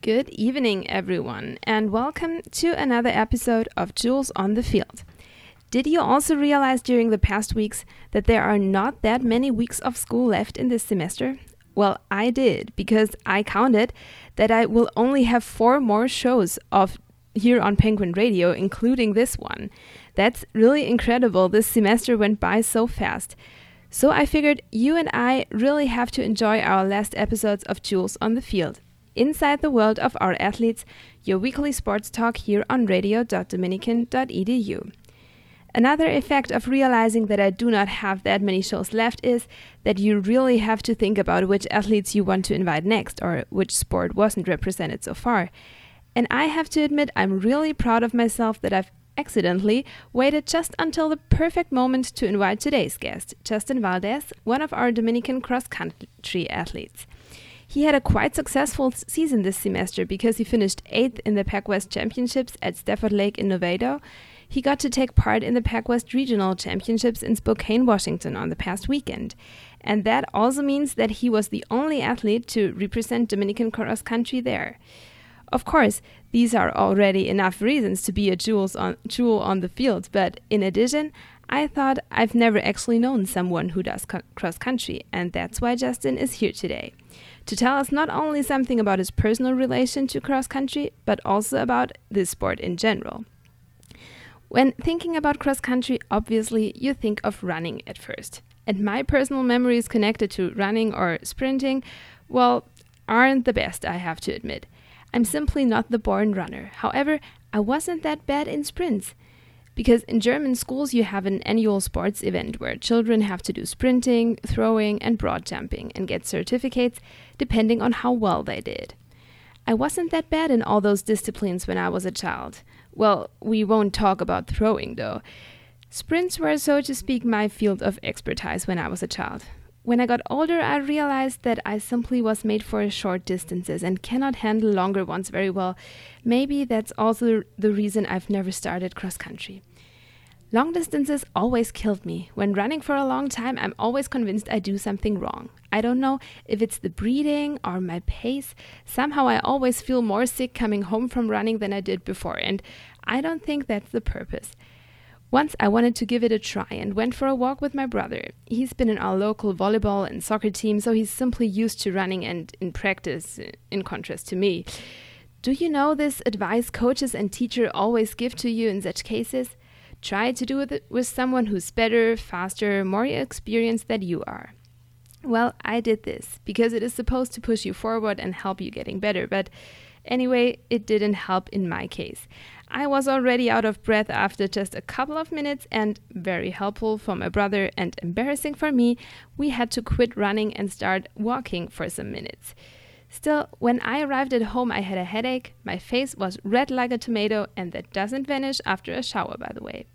Good evening, everyone, and welcome to another episode of Jules on the Field. Did you also realize during the past weeks that there are not that many weeks of school left in this semester? Well, I did, because I counted that I will only have 4 more shows here on Penguin Radio, including this one. That's really incredible. This semester went by so fast. So I figured you and I really have to enjoy our last episodes of Jules on the Field. Inside the world of our athletes, your weekly sports talk here on radio.dominican.edu. Another effect of realizing that I do not have that many shows left is that you really have to think about which athletes you want to invite next or which sport wasn't represented so far. And I have to admit I'm really proud of myself that I've accidentally waited just until the perfect moment to invite today's guest, Justin Valdez, one of our Dominican cross-country athletes. He had a quite successful season this semester because he finished 8th in the PacWest Championships at Stafford Lake in Novato. He got to take part in the PacWest Regional Championships in Spokane, Washington on the past weekend. And that also means that he was the only athlete to represent Dominican cross-country there. Of course, these are already enough reasons to be a jewel on the field, but in addition, I thought I've never actually known someone who does cross-country, and that's why Justin is here today. To tell us not only something about his personal relation to cross-country, but also about this sport in general. When thinking about cross-country, obviously you think of running at first. And my personal memories connected to running or sprinting, well, aren't the best, I have to admit. I'm simply not the born runner. However, I wasn't that bad in sprints. Because in German schools you have an annual sports event where children have to do sprinting, throwing and broad jumping and get certificates depending on how well they did. I wasn't that bad in all those disciplines when I was a child. Well, we won't talk about throwing though. Sprints were, so to speak, my field of expertise when I was a child. When I got older, I realized that I simply was made for short distances and cannot handle longer ones very well. Maybe that's also the reason I've never started cross-country. Long distances always killed me. When running for a long time, I'm always convinced I do something wrong. I don't know if it's the breathing or my pace. Somehow I always feel more sick coming home from running than I did before, and I don't think that's the purpose. Once I wanted to give it a try and went for a walk with my brother. He's been in our local volleyball and soccer team, so he's simply used to running and in practice, in contrast to me. Do you know this advice coaches and teachers always give to you in such cases? Try to do it with someone who's better, faster, more experienced than you are. Well, I did this because it is supposed to push you forward and help you getting better, but anyway, it didn't help in my case. I was already out of breath after just a couple of minutes, and very helpful for my brother and embarrassing for me, we had to quit running and start walking for some minutes. Still, when I arrived at home, I had a headache, my face was red like a tomato, and that doesn't vanish after a shower, by the way.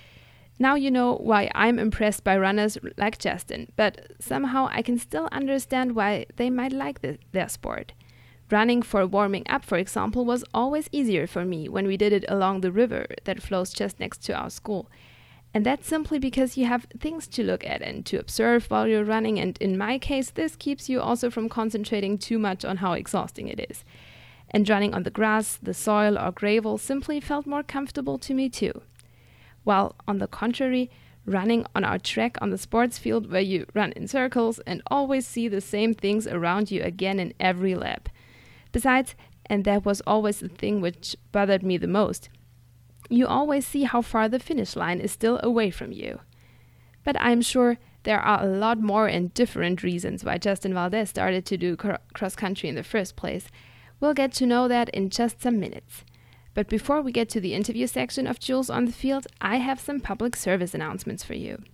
Now you know why I'm impressed by runners like Justin, but somehow I can still understand why they might like their sport. Running for warming up, for example, was always easier for me when we did it along the river that flows just next to our school. And that's simply because you have things to look at and to observe while you're running, and in my case, this keeps you also from concentrating too much on how exhausting it is. And running on the grass, the soil, or gravel simply felt more comfortable to me too. While, on the contrary, running on our track on the sports field where you run in circles and always see the same things around you again in every lap. Besides, and that was always the thing which bothered me the most, you always see how far the finish line is still away from you. But I'm sure there are a lot more and different reasons why Justin Valdez started to do cross-country in the first place. We'll get to know that in just some minutes. But before we get to the interview section of Jules on the Field, I have some public service announcements for you.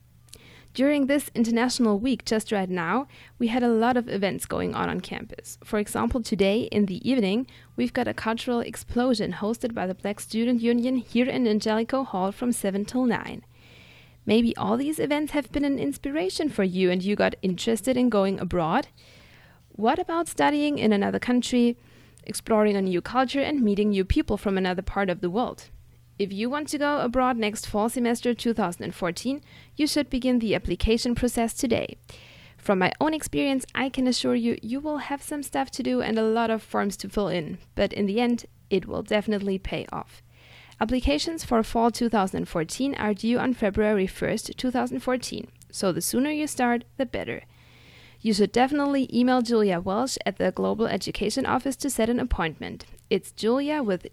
During this International Week just right now, we had a lot of events going on campus. For example, today in the evening, we've got a cultural explosion hosted by the Black Student Union here in Angelico Hall from 7 till 9. Maybe all these events have been an inspiration for you and you got interested in going abroad? What about studying in another country, exploring a new culture and meeting new people from another part of the world? If you want to go abroad next fall semester 2014, you should begin the application process today. From my own experience, I can assure you, you will have some stuff to do and a lot of forms to fill in, but in the end, it will definitely pay off. Applications for fall 2014 are due on February 1st, 2014, so the sooner you start, the better. You should definitely email Julia Welsh at the Global Education Office to set an appointment. It's Julia with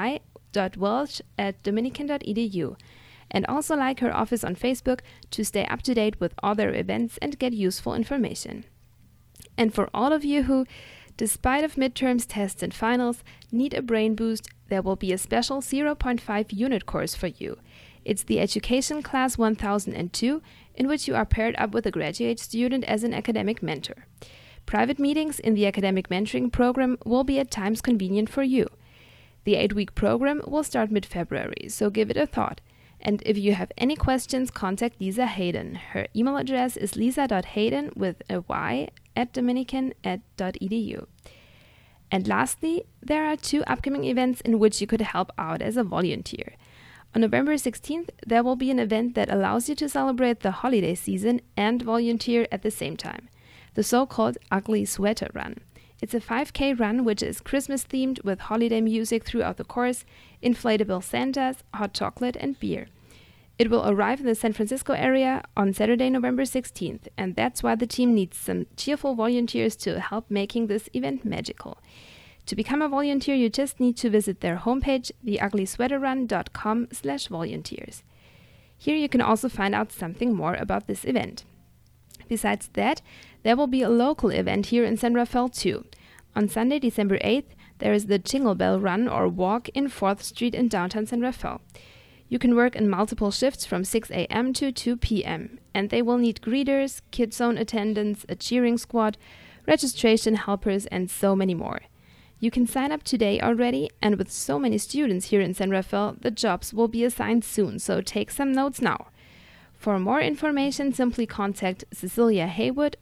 gi.welsh@dominican.edu. And also like her office on Facebook to stay up to date with all their events and get useful information. And for all of you who, despite of midterms, tests and finals, need a brain boost, there will be a special 0.5 unit course for you. It's the Education Class 1002, in which you are paired up with a graduate student as an academic mentor. Private meetings in the academic mentoring program will be at times convenient for you. The 8-week program will start mid-February, so give it a thought. And if you have any questions, contact Lisa Hayden. Her email address is lisa.hayden with a y @dominican.edu. And lastly, there are 2 upcoming events in which you could help out as a volunteer. On November 16th, there will be an event that allows you to celebrate the holiday season and volunteer at the same time, the so-called Ugly Sweater Run. It's a 5K run which is Christmas themed with holiday music throughout the course, inflatable Santas, hot chocolate and beer. It will arrive in the San Francisco area on Saturday, November 16th, and that's why the team needs some cheerful volunteers to help making this event magical. To become a volunteer, you just need to visit their homepage, theuglysweaterrun.com/volunteers. Here you can also find out something more about this event. Besides that, there will be a local event here in San Rafael too. On Sunday, December 8th, there is the Jingle Bell Run or Walk in 4th Street in downtown San Rafael. You can work in multiple shifts from 6 a.m. to 2 p.m. and they will need greeters, kid zone attendants, a cheering squad, registration helpers and so many more. You can sign up today already, and with so many students here in San Rafael, the jobs will be assigned soon, so take some notes now. For more information, simply contact Cecilia Haywood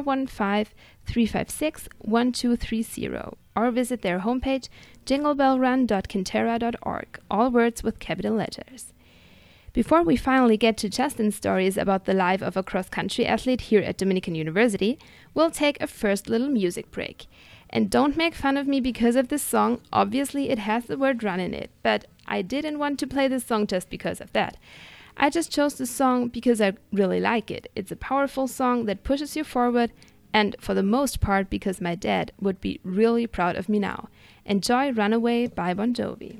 415-356-1230 or visit their homepage jinglebellrun.kinterra.org, all words with capital letters. Before we finally get to Justin's stories about the life of a cross-country athlete here at Dominican University, we'll take a first little music break. And don't make fun of me because of this song. Obviously, it has the word run in it, but I didn't want to play this song just because of that. I just chose the song because I really like it. It's a powerful song that pushes you forward, and for the most part because my dad would be really proud of me now. Enjoy Runaway by Bon Jovi.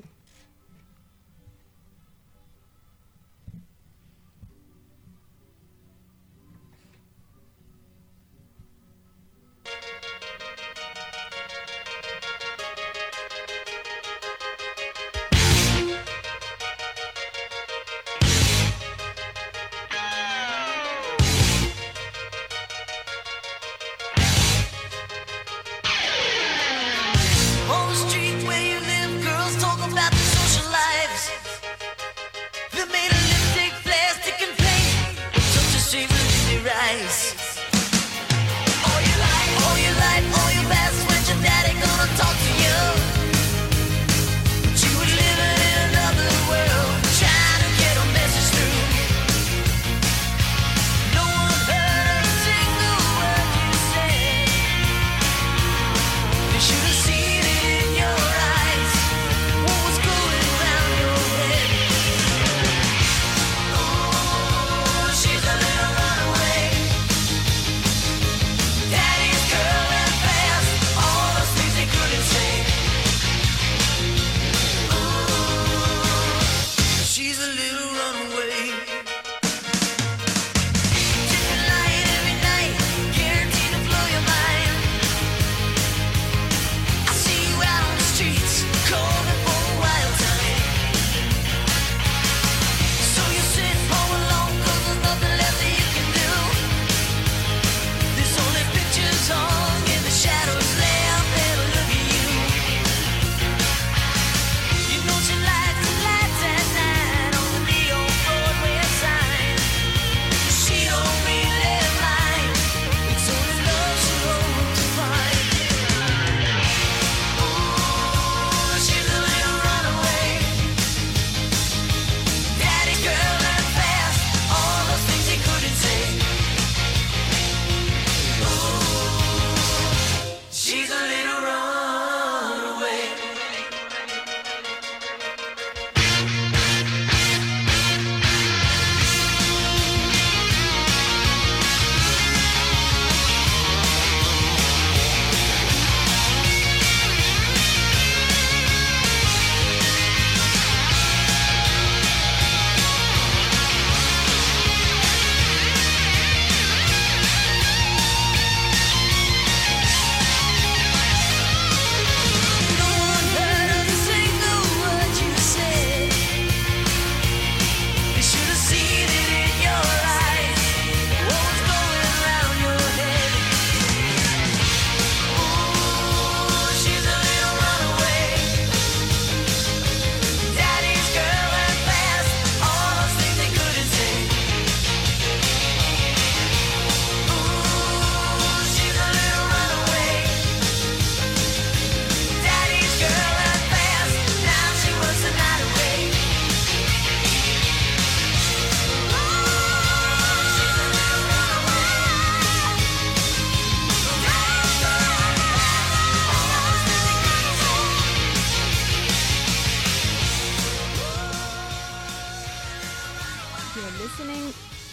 On the street where you live, girls talk about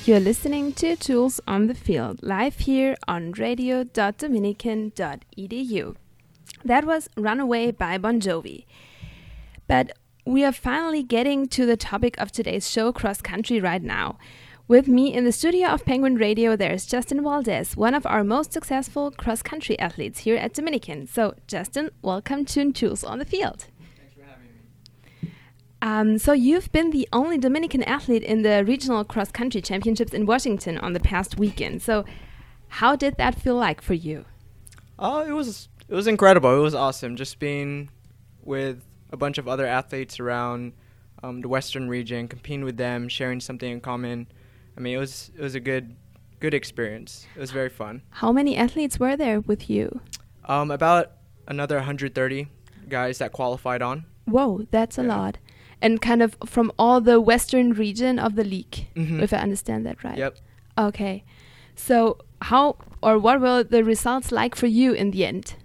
You're listening to Jules on the Field, live here on radio.dominican.edu. That was Runaway by Bon Jovi. But we are finally getting to the topic of today's show, cross country, right now. With me in the studio of Penguin Radio, there's Justin Valdez, one of our most successful cross country athletes here at Dominican. So, Justin, welcome to Jules on the Field. Thanks for having me. So you've been the only Dominican athlete in the regional cross country championships in Washington on the past weekend. So, how did that feel like for you? It was incredible. It was awesome. Just being with a bunch of other athletes around the Western region, competing with them, sharing something in common. I mean, it was a good experience. It was very fun. How many athletes were there with you? About another 130 guys that qualified on. Whoa, that's a lot. And kind of from all the Western region of the league, if I understand that right. Yep. Okay. So what were the results like for you in the end?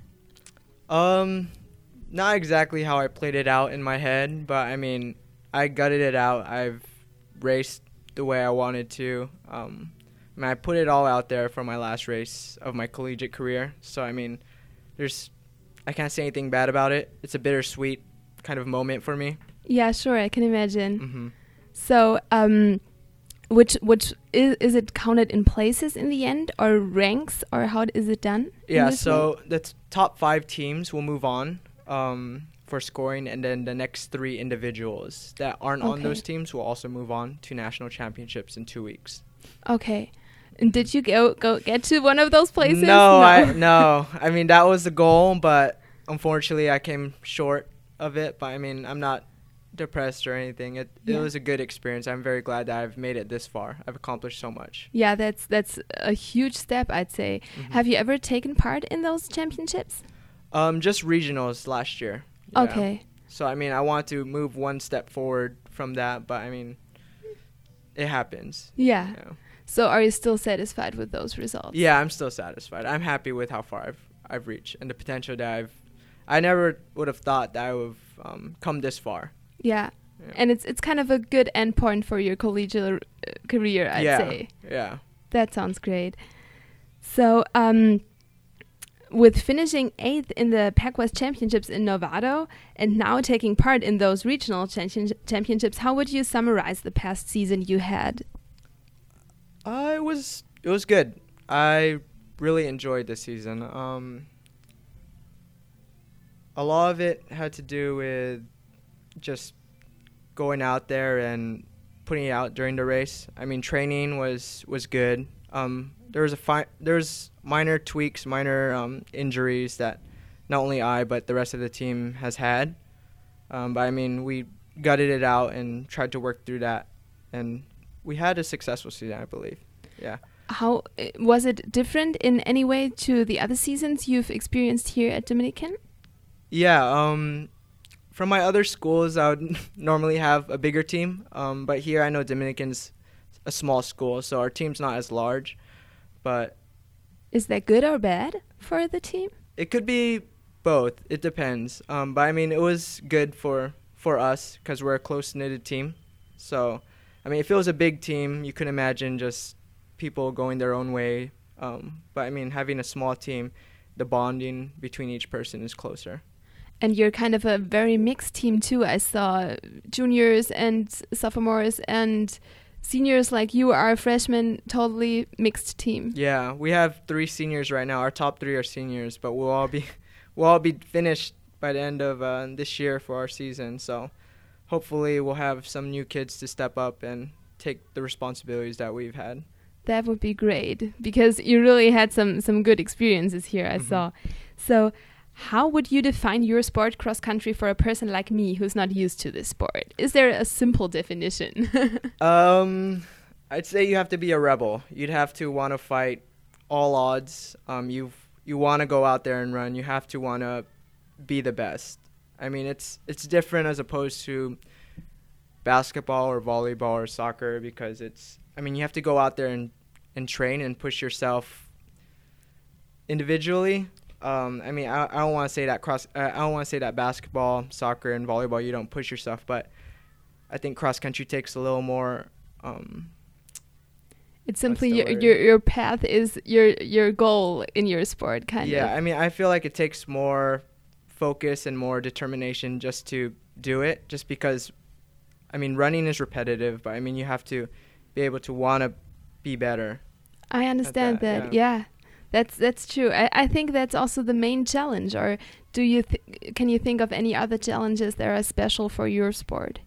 Not exactly how I played it out in my head, but I mean, I gutted it out. I've raced the way I wanted to. I put it all out there for my last race of my collegiate career. So, I mean, I can't say anything bad about it. It's a bittersweet kind of moment for me. Yeah, sure, I can imagine. Mm-hmm. So, which is it counted in places in the end, or ranks, or how is it done? Yeah, so the top 5 teams will move on for scoring, and then the next 3 individuals that aren't on those teams will also move on to national championships in 2 weeks. Okay. And did you go get to one of those places? No. No. I mean, that was the goal, but unfortunately I came short of it. But I mean, I'm not depressed or anything. It was a good experience. I'm very glad that I've made it this far. I've accomplished so much. Yeah, that's a huge step, I'd say. Mm-hmm. Have you ever taken part in those championships? Just regionals last year. Yeah. Okay. So, I mean, I want to move one step forward from that, but, I mean, it happens. Yeah. So, are you still satisfied with those results? Yeah, I'm still satisfied. I'm happy with how far I've reached and the potential that I never would have thought that I would have come this far. Yeah. And it's kind of a good endpoint for your collegiate career, I'd say. Yeah. That sounds great. So, with finishing 8th in the PacWest Championships in Novato and now taking part in those regional championships, how would you summarize the past season you had? It was good. I really enjoyed this season. A lot of it had to do with just going out there and putting it out during the race. I mean, training was good. There was minor tweaks, minor injuries that not only I but the rest of the team has had. But I mean, we gutted it out and tried to work through that, and we had a successful season, I believe. Yeah. How was it different in any way to the other seasons you've experienced here at Dominican? Yeah. From my other schools, I would normally have a bigger team, but here I know Dominican's a small school, so our team's not as large. But is that good or bad for the team? It could be both. It depends. But I mean, it was good for us because we're a close-knitted team. So, I mean, if it was a big team, you could imagine just people going their own way. But I mean, having a small team, the bonding between each person is closer. And you're kind of a very mixed team too. I saw juniors and sophomores and seniors like you are freshmen, totally mixed team. Yeah, we have 3 seniors right now. Our top 3 are seniors, but we'll all be finished by the end of this year for our season. So hopefully we'll have some new kids to step up and take the responsibilities that we've had. That would be great because you really had some good experiences here, I saw. So how would you define your sport, cross country, for a person like me who's not used to this sport? Is there a simple definition? I'd say you have to be a rebel. You'd have to want to fight all odds. You want to go out there and run. You have to want to be the best. I mean, it's different as opposed to basketball or volleyball or soccer because you have to go out there and train and push yourself individually. I don't want to say that I don't want to say that basketball, soccer, and volleyball you don't push yourself, but I think cross country takes a little more. It's simply your path is your goal in your sport, kind of. Yeah, I mean, I feel like it takes more focus and more determination just to do it, just because, I mean, running is repetitive, but I mean, you have to be able to want to be better. I understand that. Yeah. That's true. I think that's also the main challenge. Or can you think of any other challenges that are special for your sport?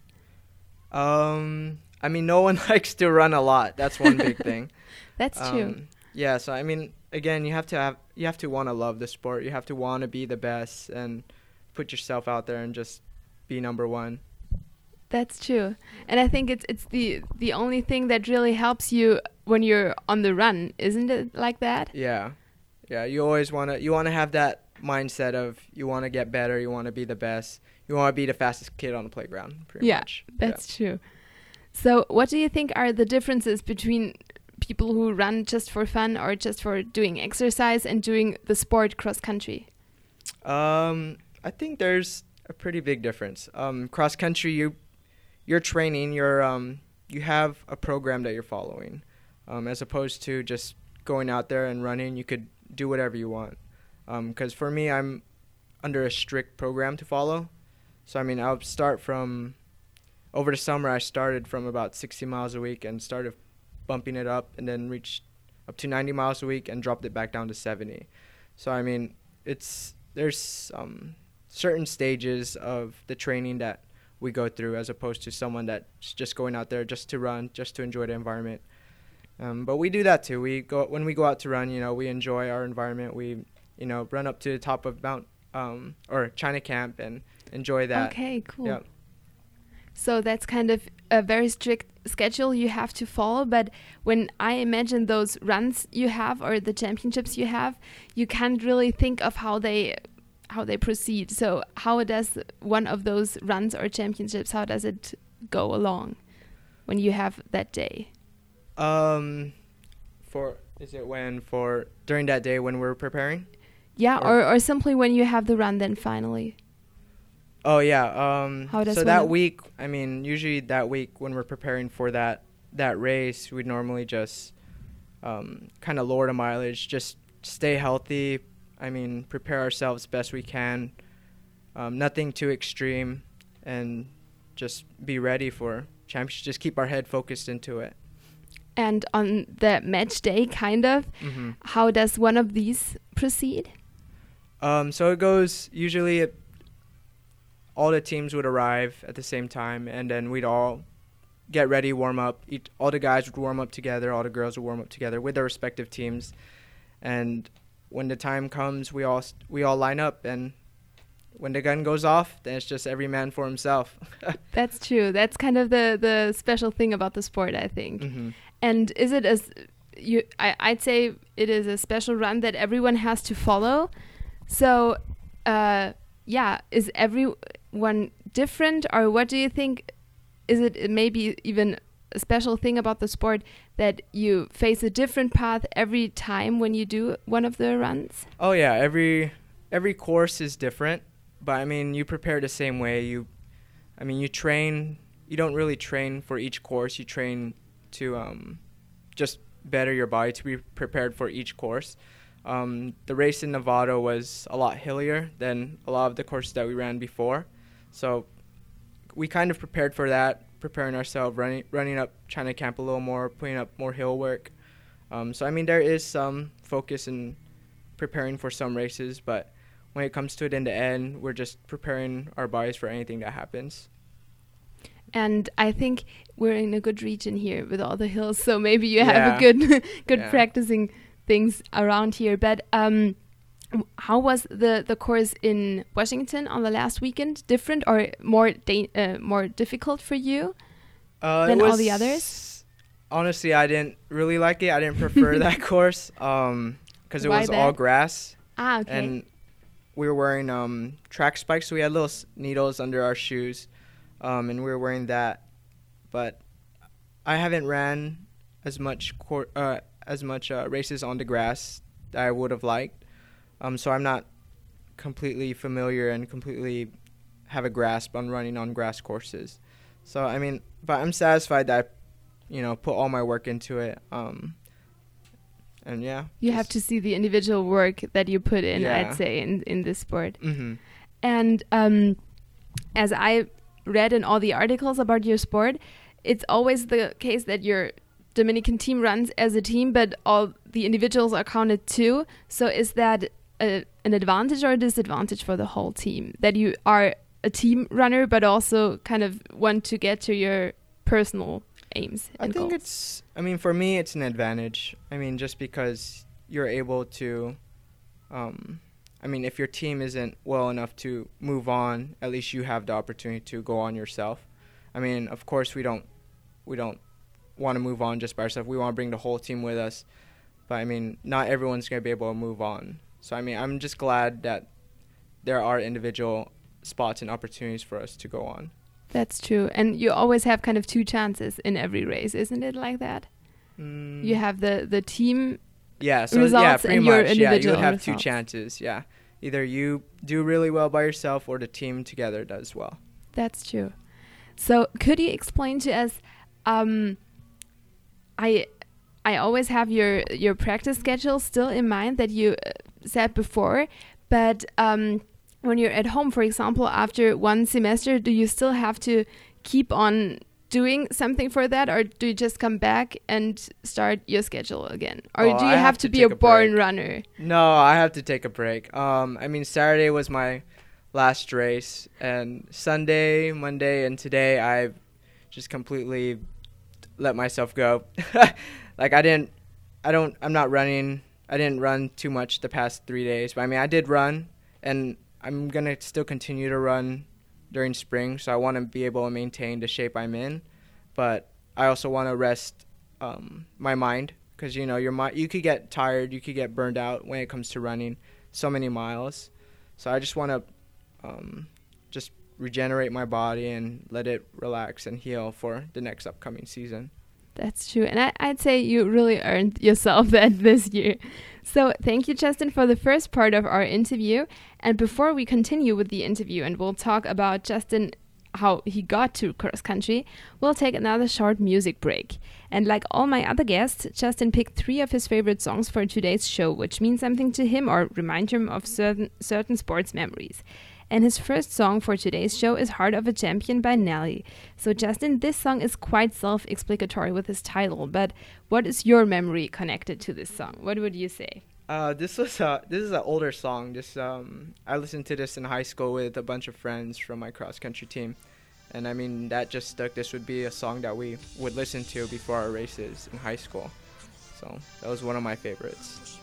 I mean, no one likes to run a lot. That's one big thing. That's true. Yeah. So I mean, again, you have to want to love the sport. You have to want to be the best and put yourself out there and just be number one. That's true. And I think it's the only thing that really helps you when you're on the run, isn't it like that? Yeah. Yeah, you always want to have that mindset of you want to get better, you want to be the best. You want to be the fastest kid on the playground, pretty much. That's true. So, what do you think are the differences between people who run just for fun or just for doing exercise and doing the sport cross country? I think there's a pretty big difference. Cross country, you're training, you have a program that you're following, as opposed to just going out there and running. You could do whatever you want. Because for me, I'm under a strict program to follow. So I mean, I'll start from over the summer. I started from about 60 miles a week and started bumping it up, and then reached up to 90 miles a week and dropped it back down to 70. So I mean, there's certain stages of the training that we go through, as opposed to someone that's just going out there just to run, just to enjoy the environment. But we do that too. When we go out to run, we enjoy our environment. We, run up to the top of Mount or China Camp and enjoy that. Okay, cool. Yeah. So that's kind of a very strict schedule you have to follow. But when I imagine those runs you have or the championships you have, you can't really think of how they proceed. So how does one of those runs or championships, how does it go along when you have that day? During that day when we're preparing? Yeah, or simply when you have the run then finally. Oh yeah. So that week, I mean, usually that week when we're preparing for that race, we'd normally just kind of lower the mileage, just stay healthy. I mean, prepare ourselves best we can. Nothing too extreme, and just be ready for championship. Just keep our head focused into it. And on the match day, kind of, how does one of these proceed? So it goes, usually all the teams would arrive at the same time, and then we'd all get ready, warm up. All the guys would warm up together, all the girls would warm up together with their respective teams. And when the time comes, we all line up, and when the gun goes off, then it's just every man for himself. That's true. That's kind of the special thing about the sport, I think. Mm-hmm. And is it I'd say it is a special run that everyone has to follow. So, is everyone different, or what do you think? Is it maybe even a special thing about the sport that you face a different path every time when you do one of the runs? Oh yeah, every course is different, but I mean, you prepare the same way. You train. You don't really train for each course. You train to just better your body to be prepared for each course. The race in Nevada was a lot hillier than a lot of the courses that we ran before, so we kind of prepared for that, preparing ourselves, running up China Camp a little more, putting up more hill work. So I mean, there is some focus in preparing for some races, but when it comes to it in the end, we're just preparing our bodies for anything that happens. And I think we're in a good region here with all the hills, so maybe you have a good practicing things around here. But how was the course in Washington on the last weekend? Different or more difficult for you than all the others? Honestly, I didn't really like it. I didn't prefer that course because it was all grass. Ah, okay. And we were wearing track spikes, so we had little needles under our shoes. And we were wearing that, but I haven't ran as much races on the grass that I would have liked. So I'm not completely familiar and completely have a grasp on running on grass courses. So I mean, but I'm satisfied that put all my work into it. And yeah. You have to see the individual work that you put in, Yeah. I'd say, in this sport. Mm-hmm. And as I read in all the articles about your sport, it's always the case that your Dominican team runs as a team, but all the individuals are counted too. So is that an advantage or a disadvantage for the whole team, that you are a team runner, but also kind of want to get to your personal aims and goals? For me, it's an advantage. Just because you're able to, if your team isn't well enough to move on, at least you have the opportunity to go on yourself. Of course, we don't want to move on just by ourselves. We want to bring the whole team with us. But, not everyone's going to be able to move on. So, I'm just glad that there are individual spots and opportunities for us to go on. That's true. And you always have kind of two chances in every race, isn't it like that? You have the team results pretty and much. your individual you would have results. two chances, yeah. Either you do really well by yourself or the team together does well. That's true. So could you explain to us, I always have your practice schedule still in mind that you said before, but when you're at home, for example, after one semester, do you still have to keep on doing something for that, or do you just come back and start your schedule again? Or do you have to be a born runner? No, I have to take a break. Saturday was my last race, and Sunday, Monday, and today I've just completely let myself go. I'm not running. I didn't run too much the past 3 days, but I did run, and I'm going to still continue to run during spring, so I want to be able to maintain the shape I'm in. But I also want to rest my mind, because, you could get tired, you could get burned out when it comes to running so many miles. So I just want to just regenerate my body and let it relax and heal for the next upcoming season. That's true. And I'd say you really earned yourself that this year. So thank you, Justin, for the first part of our interview. And before we continue with the interview and we'll talk about Justin, how he got to cross country, we'll take another short music break. And like all my other guests, Justin picked 3 of his favorite songs for today's show, which means something to him or remind him of certain sports memories. And his first song for today's show is Heart of a Champion by Nelly. So Justin, this song is quite self-explanatory with his title, but what is your memory connected to this song? What would you say? This is an older song. I listened to this in high school with a bunch of friends from my cross-country team. And that just stuck. This would be a song that we would listen to before our races in high school. So that was one of my favorites.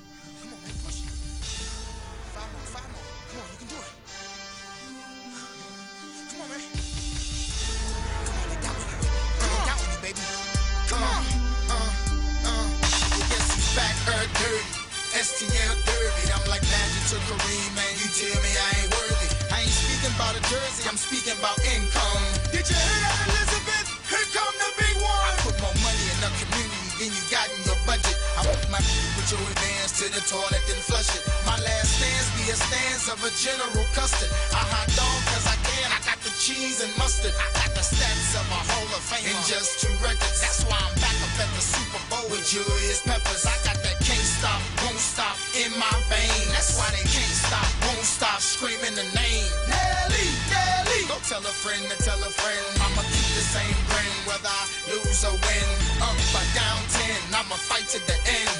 STL Derby, I'm like Magic to Kareem, man. You tell me I ain't worthy. I ain't speaking about a jersey, I'm speaking about income. Did you hear that, Elizabeth? Here come the big one. I put more money in the community than you got in your budget. I want my put your advance to the toilet and flush it. My last stance be a stance of a General Custard. I hot dog cause I can, I got the cheese and mustard. I got the stats of a Hall of Fame in just 2 records. That's why I'm back up at the Super Bowl with Julius Peppers. I got that can't stop, won't stop in my vein. That's why they can't stop, won't stop screaming the name. Nelly, Nelly. Go tell a friend to tell a friend. I'ma keep the same grin whether I lose or win. Up or down 10, I'ma fight to the end.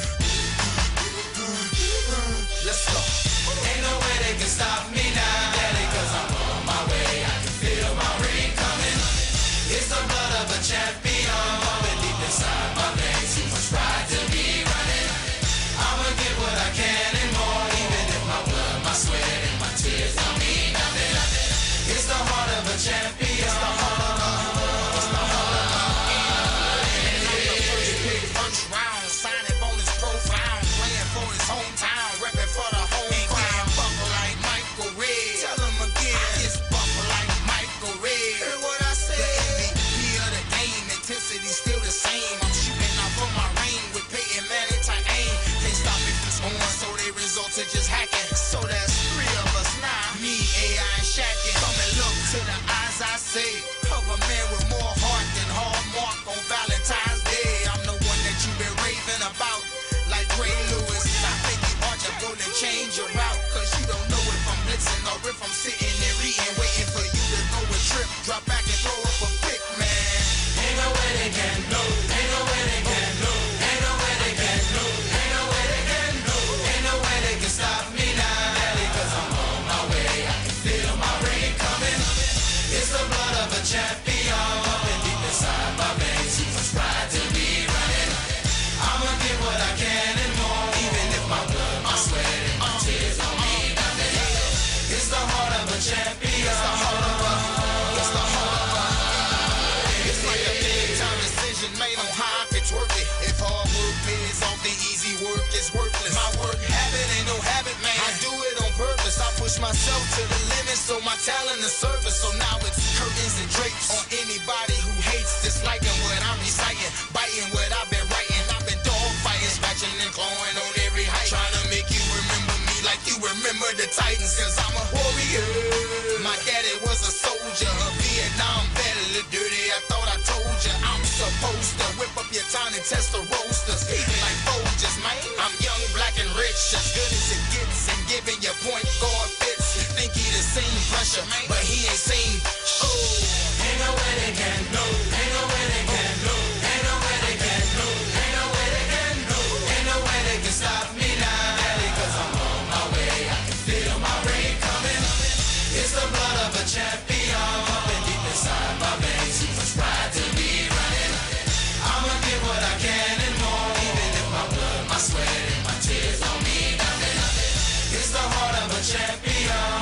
Let's go. Ain't no way they can stop me now. Daddy, cause I'm on my way. I can feel my ring coming. It's the blood of a champion. Bumping deep inside my veins. Too much pride to be running. I'ma get what I can and more. Even if my blood, my sweat, and my tears don't mean nothing. It's the heart of a champion. It's the heart of a first round. Signing bonus profound. Playing for his hometown. Repping for the home crowd. Buckle like Michael Ray. champion. Up and deep inside my veins, too much pride to be running. I'ma get what I can and more, even if my blood, my sweat, and my tears don't mean nothing. It's the heart of a champion. It's the heart of a. It's the heart of a. It's like a big time decision made on how I could twerk it. If hard work pays off, the easy work is worthless. My work habit ain't no habit, man. I do it on purpose. I push myself to the limit, so my talent is surface. So now it's curtains and drapes on anybody who hates, disliking what I'm reciting, biting what I've been writing. I've been dog fighting, scratching and clawing on every height, trying to make you remember me like you remember the Titans, cause I'm a warrior. My daddy was a soldier, a Vietnam vet, a little dirty, I thought I told ya. I'm supposed to whip up your town and test the roasters, eating like Folgers, man. I'm young, black, and rich, as good as it gets, and giving your point guard fits. He think he the same pressure, but he ain't seen. Oh, ain't no way they can know, ain't no way they can know, ain't no way they can know, ain't no way they can know, ain't no way they can stop me now, cause I'm on my way, I can feel my rain coming. It's the blood of a champion, up and deep inside my veins, too much pride to be running. I'ma get what I can and more, even if my blood, my sweat, and my tears don't mean nothing. It's the heart of a champion.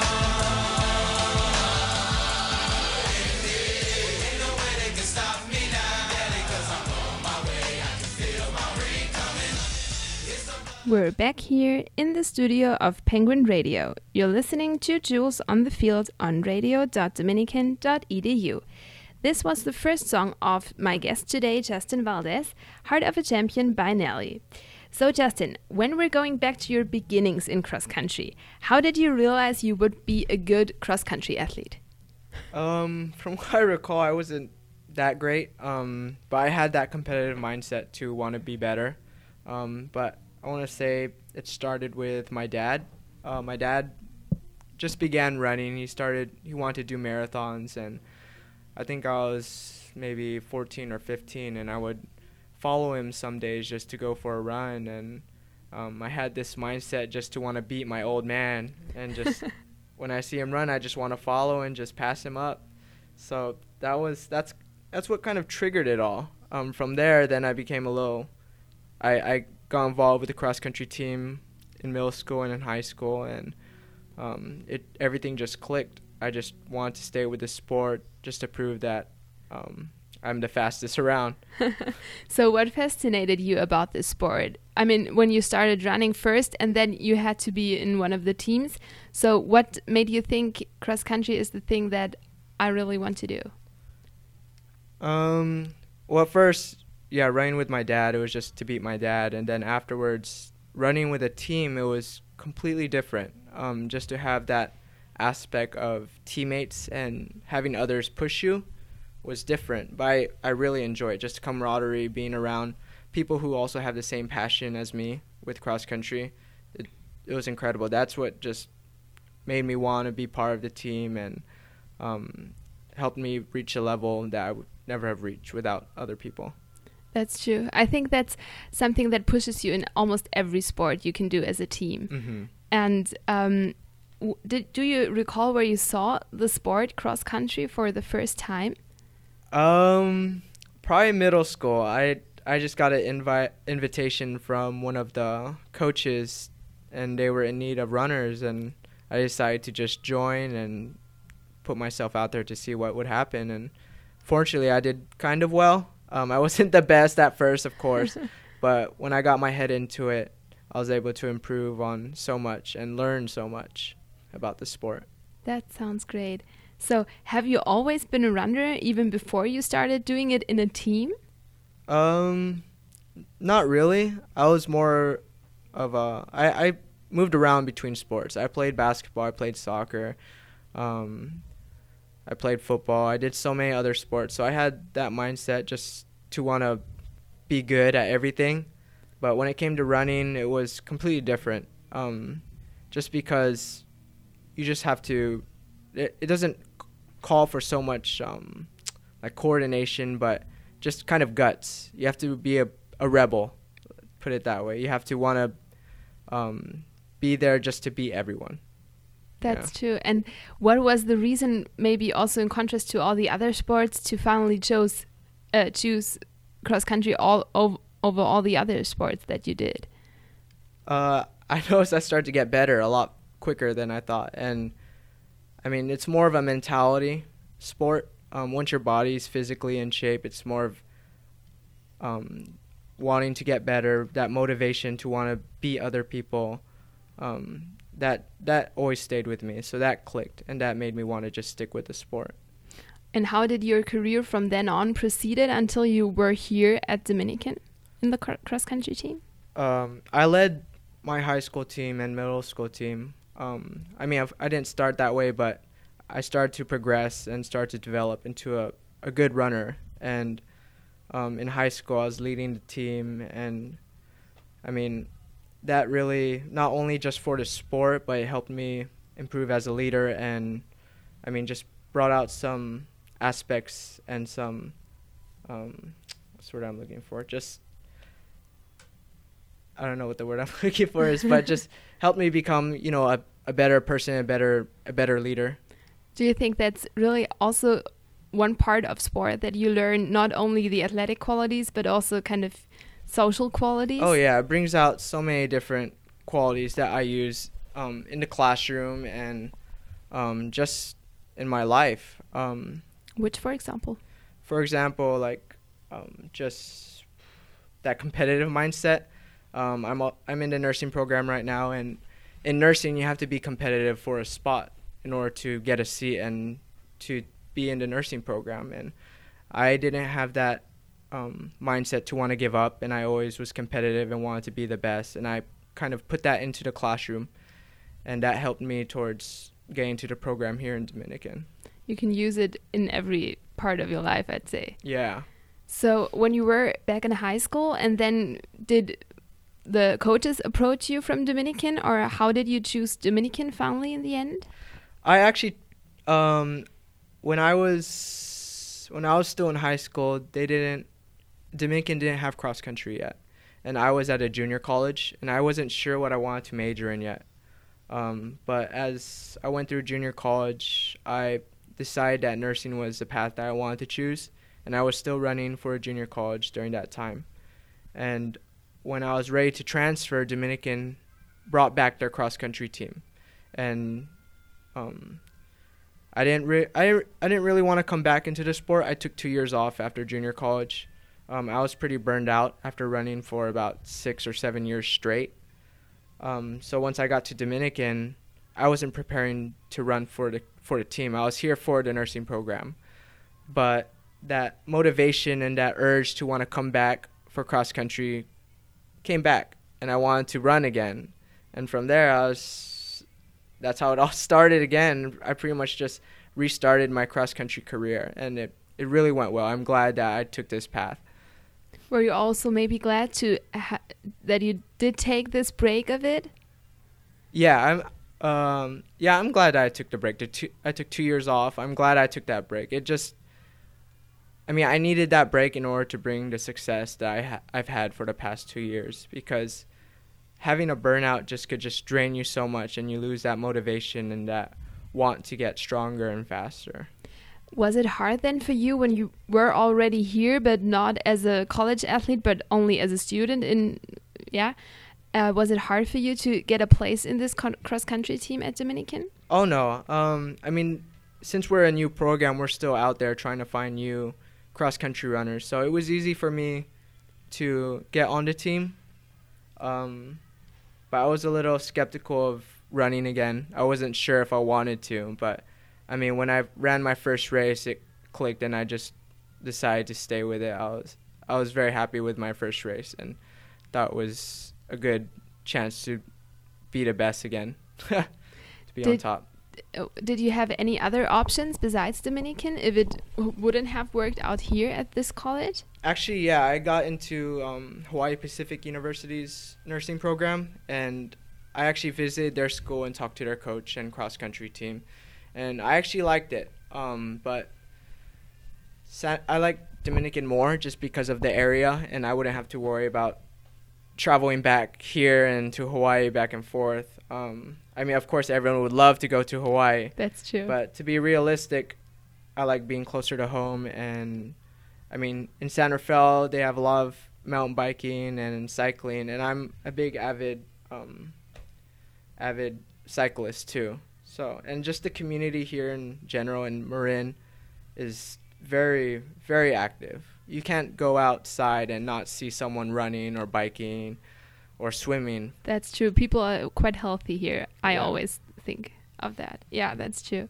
Ain't no way they can stop me now, cause I'm on my way, I can feel my rain coming. It's the We're back here in the studio of Penguin Radio. You're listening to Jules on the Field on radio.dominican.edu. This was the first song of my guest today, Justin Valdez, Heart of a Champion by Nelly. So Justin, when we're going back to your beginnings in cross country, how did you realize you would be a good cross country athlete? From what I recall, I wasn't that great, but I had that competitive mindset to want to be better. But I want to say it started with my dad. My dad just began running. He wanted to do marathons, and I think I was maybe 14 or 15, and I would follow him some days just to go for a run. And I had this mindset just to want to beat my old man, and just when I see him run, I just want to follow and just pass him up. So that's what kind of triggered it all. From there, then I became I got involved with the cross country team in middle school and in high school, and everything just clicked. I just wanted to stay with the sport just to prove that I'm the fastest around. So what fascinated you about this sport? I mean, when you started running first and then you had to be in one of the teams. So what made you think cross country is the thing that I really want to do? Well, at first, running with my dad, it was just to beat my dad. And then afterwards, running with a team, it was completely different. Just to have that aspect of teammates and having others push you was different. But I really enjoy it, just camaraderie, being around people who also have the same passion as me with cross country. It was incredible. That's what just made me want to be part of the team, and helped me reach a level that I would never have reached without other people. That's true. I think that's something that pushes you in almost every sport you can do as a team. Mm-hmm. And do you recall where you saw the sport cross country for the first time? Probably middle school. I just got an invitation from one of the coaches, and they were in need of runners, and I decided to just join and put myself out there to see what would happen. And fortunately, I did kind of well. I wasn't the best at first, of course, but when I got my head into it, I was able to improve on so much and learn so much about the sport. That sounds great. So have you always been a runner even before you started doing it in a team? Not really. I was more of I moved around between sports. I played basketball, I played soccer, I played football. I did so many other sports. So I had that mindset just to want to be good at everything. But when it came to running, it was completely different. Just because you just have to, it doesn't call for so much like coordination, but just kind of guts. You have to be a rebel, put it that way. You have to want to be there just to beat everyone. That's true. And what was the reason, maybe also in contrast to all the other sports, to finally choose cross country over all the other sports that you did? I noticed I started to get better a lot quicker than I thought. And I mean, it's more of a mentality sport. Once your body's physically in shape, it's more of wanting to get better, that motivation to want to beat other people. That always stayed with me. So that clicked, and that made me want to just stick with the sport. And how did your career from then on proceeded until you were here at Dominican in the cross-country team? I led my high school team and middle school team. I mean, I didn't start that way, but I started to progress and start to develop into a good runner. And in high school, I was leading the team, and I mean, that really, not only just for the sport, but it helped me improve as a leader, and I mean, just brought out some aspects and some, what's the word I'm looking for? Just, I don't know what the word I'm looking for is, but just helped me become, you know, a better person, a better leader. Do you think that's really also one part of sport, that you learn not only the athletic qualities, but also kind of social qualities? Oh yeah, it brings out so many different qualities that I use in the classroom and just in my life. Which, for example? For example, like just that competitive mindset. I'm in the nursing program right now, and in nursing you have to be competitive for a spot in order to get a seat and to be in the nursing program. And I didn't have that mindset to want to give up, and I always was competitive and wanted to be the best, and I kind of put that into the classroom, and that helped me towards getting to the program here in Dominican. You can use it in every part of your life, I'd say. Yeah. So when you were back in high school, and then did the coaches approach you from Dominican, or how did you choose Dominican finally in the end? I actually, when I was still in high school, Dominican didn't have cross country yet, and I was at a junior college, and I wasn't sure what I wanted to major in yet. But as I went through junior college, I decided that nursing was the path that I wanted to choose, and I was still running for a junior college during that time. And when I was ready to transfer, Dominican brought back their cross country team, and I didn't really want to come back into the sport. I took 2 years off after junior college. I was pretty burned out after running for about 6 or 7 years straight. So once I got to Dominican, I wasn't preparing to run for the team. I was here for the nursing program. But that motivation and that urge to want to come back for cross country came back, and I wanted to run again. And from there, that's how it all started again. I pretty much just restarted my cross country career, and it really went well. I'm glad that I took this path. Were you also maybe glad that you did take this break of it? Yeah, I'm glad I took the break. I took 2 years off. I'm glad I took that break. I needed that break in order to bring the success that I've had for the past 2 years, because having a burnout could drain you so much, and you lose that motivation and that want to get stronger and faster. Was it hard then for you when you were already here, but not as a college athlete, but only as a student? Was it hard for you to get a place in this cross-country team at Dominican? Oh, no. Since we're a new program, we're still out there trying to find new cross-country runners. So it was easy for me to get on the team. But I was a little skeptical of running again. I wasn't sure if I wanted to, but when I ran my first race, it clicked, and I just decided to stay with it. I was very happy with my first race, and thought it was a good chance to be the best again, to be on top. Did you have any other options besides Dominican if it wouldn't have worked out here at this college? Actually, yeah, I got into Hawaii Pacific University's nursing program, and I actually visited their school and talked to their coach and cross-country team, and I actually liked it. But I like Dominican more just because of the area, and I wouldn't have to worry about traveling back here and to Hawaii back and forth. I mean, of course, everyone would love to go to Hawaii. That's true. But to be realistic, I like being closer to home. And, I mean, in San Rafael, they have a lot of mountain biking and cycling. And I'm a big avid cyclist, too. So, and just the community here in general in Marin is very, very active. You can't go outside and not see someone running or biking or swimming. That's true. People are quite healthy here. I Yeah. always think of that. Yeah, that's true.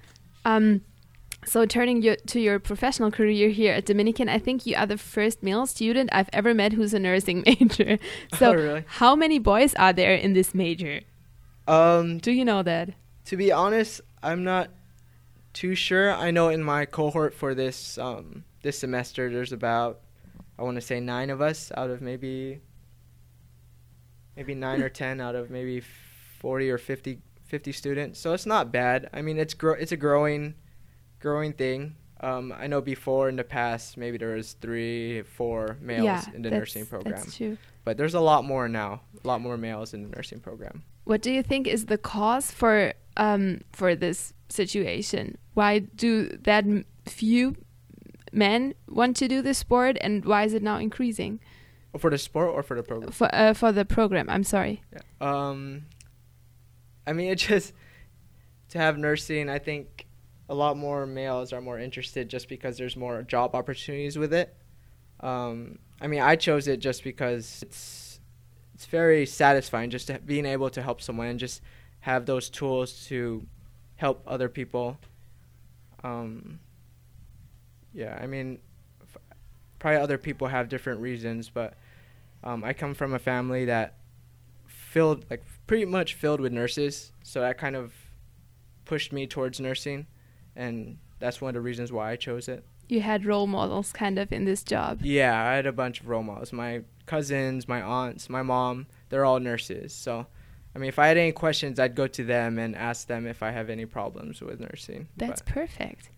So turning to your professional career here at Dominican, I think you are the first male student I've ever met who's a nursing major. So Oh, really? how many boys are there in this major? Do you know that? To be honest, I'm not too sure. I know in my cohort for this this semester, there's about, I want to say 9 of us out of maybe 9 or 10 out of maybe 40 or 50 students. So it's not bad. I mean, it's a growing thing. I know before in the past, maybe there was 3, 4 males in the nursing program. That's true. But there's a lot more now, a lot more males in the nursing program. What do you think is the cause for this situation? Why do that few men want to do this sport, and why is it now increasing? For the sport or for the program? For the program, I'm sorry. Yeah. I mean, it just, to have nursing, I think a lot more males are more interested just because there's more job opportunities with it. I mean, I chose it just because it's very satisfying just to being able to help someone and just have those tools to help other people. Yeah, I mean, probably other people have different reasons, but I come from a family that pretty much filled with nurses, so that kind of pushed me towards nursing, and that's one of the reasons why I chose it. You had role models kind of in this job. Yeah, I had a bunch of role models. My cousins, my aunts, my mom, they're all nurses. So, I mean, if I had any questions, I'd go to them and ask them if I have any problems with nursing. That's perfect.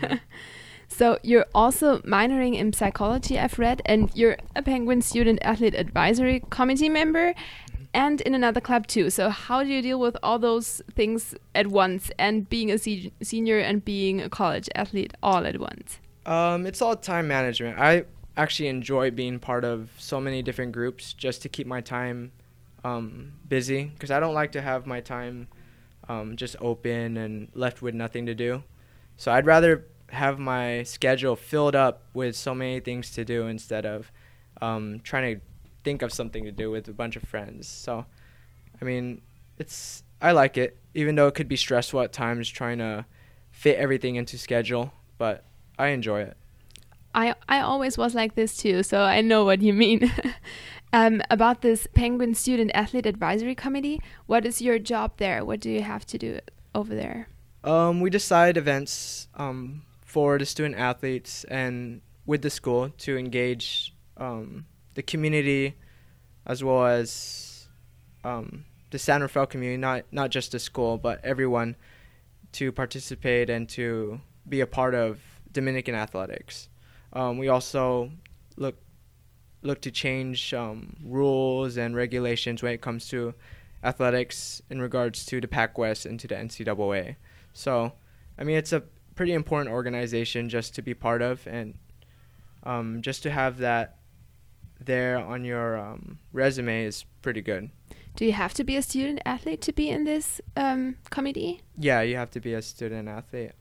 So you're also minoring in psychology, I've read, and you're a Penguin Student Athlete Advisory Committee member and in another club too. So how do you deal with all those things at once, and being a senior and being a college athlete all at once? It's all time management. I actually enjoy being part of so many different groups just to keep my time busy, because I don't like to have my time just open and left with nothing to do. So I'd rather have my schedule filled up with so many things to do instead of trying to think of something to do with a bunch of friends. So, I mean, I like it, even though it could be stressful at times trying to fit everything into schedule, but I enjoy it. I always was like this too, so I know what you mean. About this Penguin Student Athlete Advisory Committee, what is your job there? What do you have to do over there? We decide events for the student athletes and with the school to engage the community as well as the San Rafael community, not just the school, but everyone, to participate and to be a part of Dominican athletics. We also look to change rules and regulations when it comes to athletics in regards to the Pac-West and to the NCAA. So, I mean, it's a pretty important organization just to be part of, and just to have that there on your resume is pretty good. Do you have to be a student athlete to be in this committee? Yeah, you have to be a student athlete.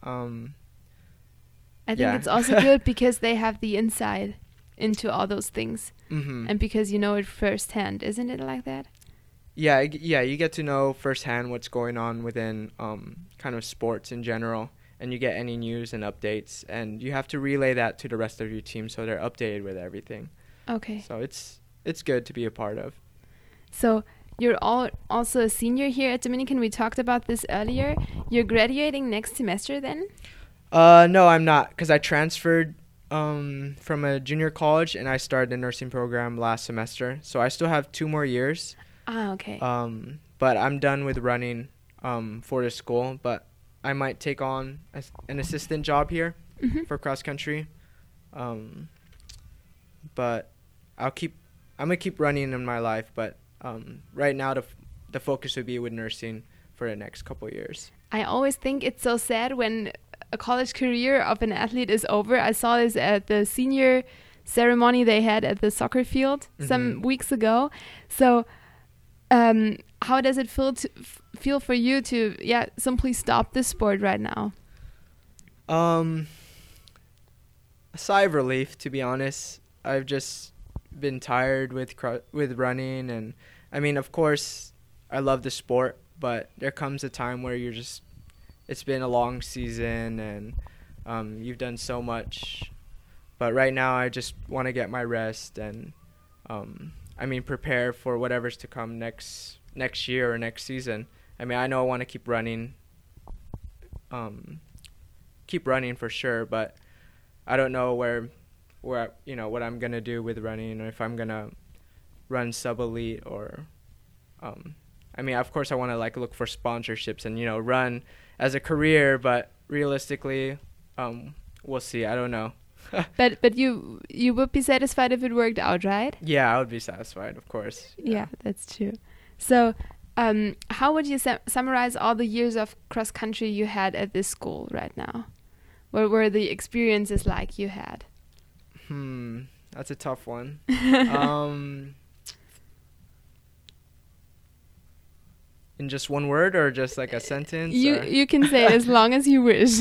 I think it's also good because they have the insight into all those things, and because you know it firsthand, isn't it like that? Yeah, you get to know firsthand what's going on within kind of sports in general, and you get any news and updates, and you have to relay that to the rest of your team so they're updated with everything. Okay. So it's good to be a part of. So you're also a senior here at Dominican. We talked about this earlier. You're graduating next semester then? No, I'm not, because I transferred from a junior college and I started the nursing program last semester. So I still have 2 more years. Ah, okay. But I'm done with running for the school, but I might take on an assistant job here for cross country. But I'll keep I'm gonna keep running in my life, but right now the focus would be with nursing for the next couple of years. I always think it's so sad when a college career of an athlete is over. I saw this at the senior ceremony they had at the soccer field some weeks ago. So how does it feel for you to simply stop this sport right now? A sigh of relief, to be honest. I've just been tired with running, and I mean, of course, I love the sport, but there comes a time where it's been a long season, and you've done so much. But right now, I just want to get my rest and, prepare for whatever's to come next year or next season. I mean, I know I want to keep running for sure, but I don't know where what I'm gonna do with running, or if I'm gonna run sub-elite, or of course I want to look for sponsorships and run as a career, but realistically we'll see. I don't know. but you would be satisfied if it worked out, right? Yeah, I would be satisfied, of course. Yeah, that's true. So how would you summarize all the years of cross country you had at this school right now? What were the experiences like you had? That's a tough one. In just one word, or just like a sentence? You can say it as long as you wish.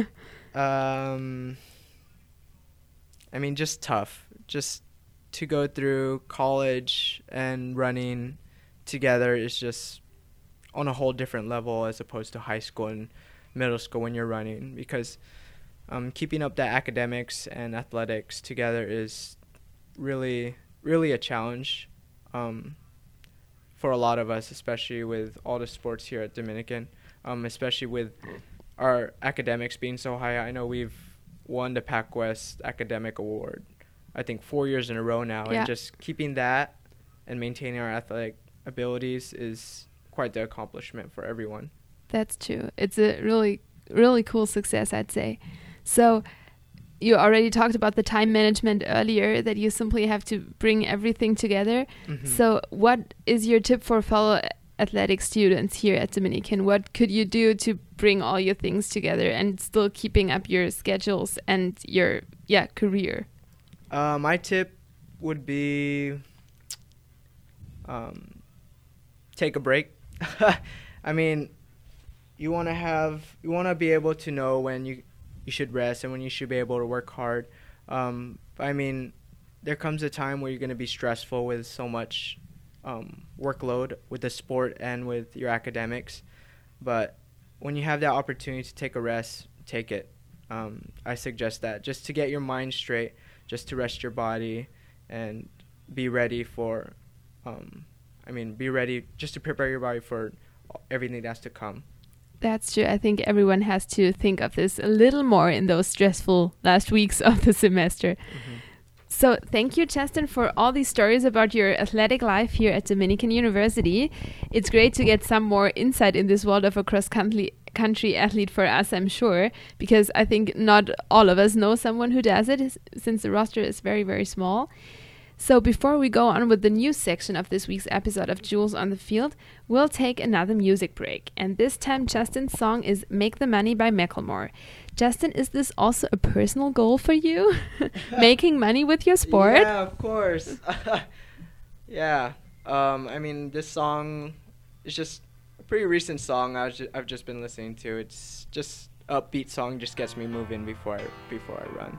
Just tough. Just to go through college and running together is just on a whole different level as opposed to high school and middle school when you're running, because keeping up the academics and athletics together is really, really a challenge for a lot of us, especially with all the sports here at Dominican, especially with our academics being so high. I know we've won the PacWest Academic Award, I think 4 years in a row now, and just keeping that and maintaining our athletic abilities is quite the accomplishment for everyone. That's true. It's a really, really cool success, I'd say. So you already talked about the time management earlier, that you simply have to bring everything together. So what is your tip for fellow athletic students here at Dominican? What could you do to bring all your things together and still keeping up your schedules and your career? My tip would be take a break. You want to be able to know when you should rest and when you should be able to work hard. There comes a time where you're going to be stressful with so much workload with the sport and with your academics. But when you have that opportunity to take a rest, take it. I suggest that, just to get your mind straight, just to rest your body and be ready for, just to prepare your body for everything that's to come. That's true. I think everyone has to think of this a little more in those stressful last weeks of the semester. So thank you, Justin, for all these stories about your athletic life here at Dominican University. It's great to get some more insight in this world of a cross-country athlete for us, I'm sure, because I think not all of us know someone who does it, since the roster is very, very small. So before we go on with the news section of this week's episode of Jules on the Field, we'll take another music break. And this time, Justin's song is Make the Money by Macklemore. Justin, is this also a personal goal for you? Making money with your sport? Yeah, of course. Yeah. This song is just a pretty recent song I've just been listening to. It's just an upbeat song, just gets me moving before I run.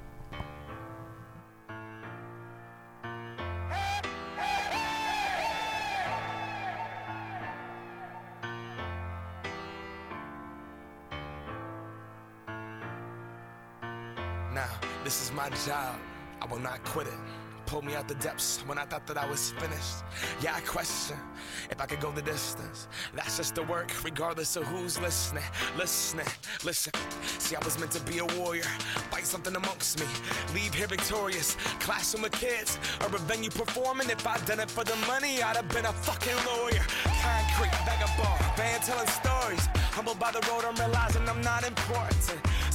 Now, this is my job. I will not quit it. Pulled me out the depths when I thought that I was finished. Yeah, I question if I could go the distance. That's just the work, regardless of who's listening. Listen. See, I was meant to be a warrior, fight something amongst me, leave here victorious, clashing with kids, or a venue performing. If I'd done it for the money, I'd have been a fucking lawyer. Concrete, vagabond, band telling stories. Humbled by the road, I'm realizing I'm not important.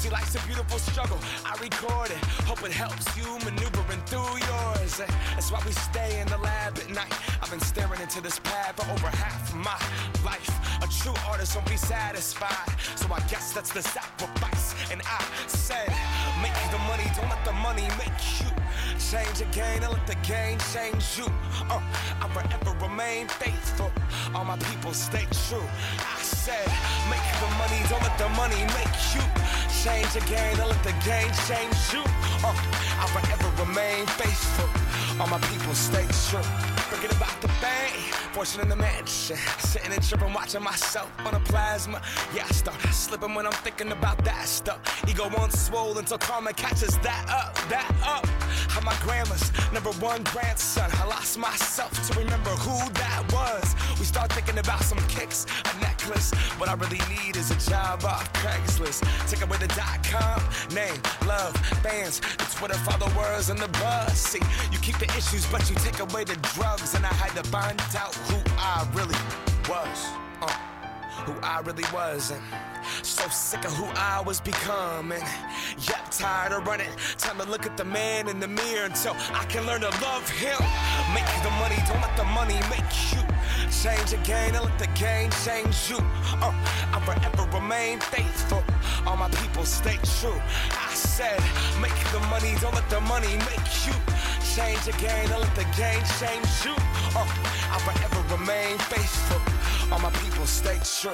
See, life's a beautiful struggle. I record it, hope it helps you maneuvering through yours. That's why we stay in the lab at night. I've been staring into this pad for over half of my life. A true artist won't be satisfied, so I guess that's the sacrifice. And I said, make the money, don't let the money make you. Change the game, and let the game change you. I'll forever remain faithful. All my people stay true. I said, make the money, don't let the money make you. Change the game, and let the game change you. I'll forever remain faithful. All my people stay true. Forget about the bank, fortune in the mansion. Sitting and tripping, watching myself on a plasma. Yeah, I start slipping when I'm thinking about that stuff. Ego won't swole until karma catches that up, that up. I'm my grandma's #1 grandson. I lost myself to remember who that was. We start thinking about some kicks, a necklace. What I really need is a job off Craigslist. Take away the .com, name, love, fans, the Twitter followers, and the buzz. See, you keep the issues, but you take away the drugs. And I had to find out who I really was. Who I really was. And so sick of who I was becoming. Yep, tired of running. Time to look at the man in the mirror until I can learn to love him. Make the money, don't let the money make you. Change the game, and let the game change you. I'll forever remain faithful. All my people stay true. I said, make the money, don't let the money make you. Change the game, and let the game change you. I'll forever remain faithful. All my people stay true.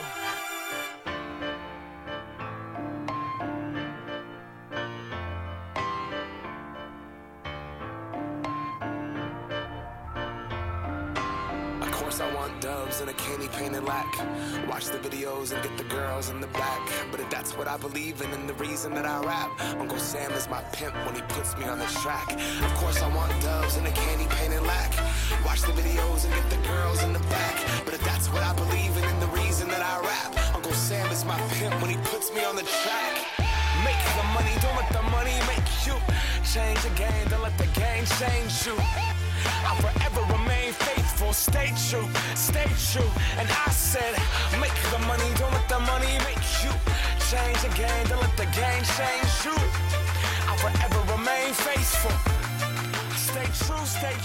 I want doves and a candy painted lack. Watch the videos and get the girls in the back. But if that's what I believe in and the reason that I rap, Uncle Sam is my pimp when he puts me on the track. Of course I want doves and a candy painted lack. Watch the videos and get the girls in the back. But if that's what I believe in and the reason that I rap, Uncle Sam is my pimp when he puts me on the track. Make the money, don't let the money make you. Change the game, don't let the game change you. I'll forever remain faithful, stay true, and I said, make the money, don't let the money make you. Change the game, don't let the game change you. I'll forever remain faithful. Stay true,